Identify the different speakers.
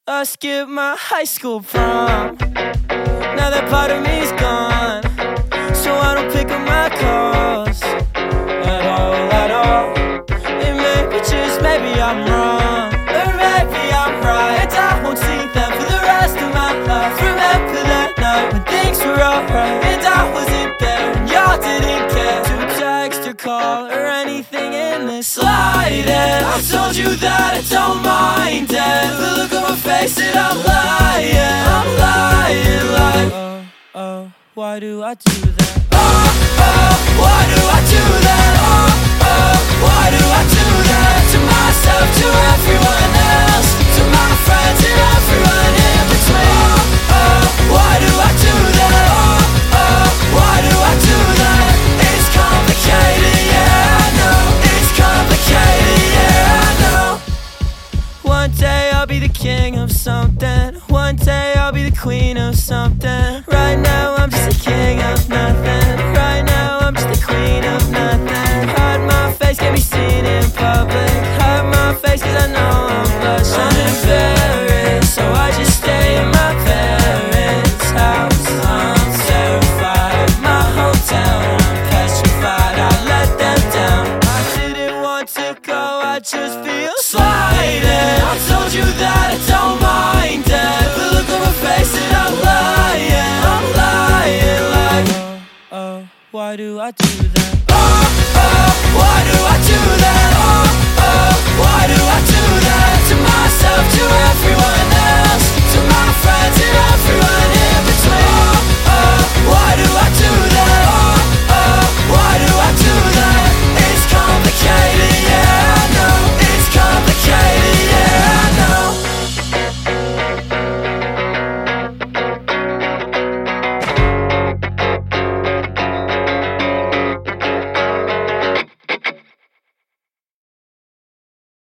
Speaker 1: I skipped my high school prom. Now that part of me's gone, so I don't pick up my calls at all. And maybe, just maybe I'm wrong, or maybe I'm right, and I won't see them for the rest of my life. Remember that night when things were alright, and I wasn't there, and y'all didn't care to text or call or anything in the slightest. I told you that I don't mind it, the look on my face that I'm lying like, oh, why do I do that? Oh, why do I do that? Oh, why do I do that? To myself, to everyone else, to my friends and everyone in between. Oh, why do I do that? Oh, why do I do that? It's complicated, yeah, I know. It's complicated, yeah, I know. One day I'll be the king of something, one day I'll be the queen of something. Right now I'm just the king of nothing, right now I'm just the queen of nothing. Hide my face, can't be seen in public, hide my face cause I know I'm blushing. I'm embarrassed, so I just stay in my parents' house. I'm terrified, my whole town, I'm petrified, I let them down. I didn't want to go, I just feel slighted. I told you that I don't mind it, the look on my face that I'm lying like, oh, why do I do that?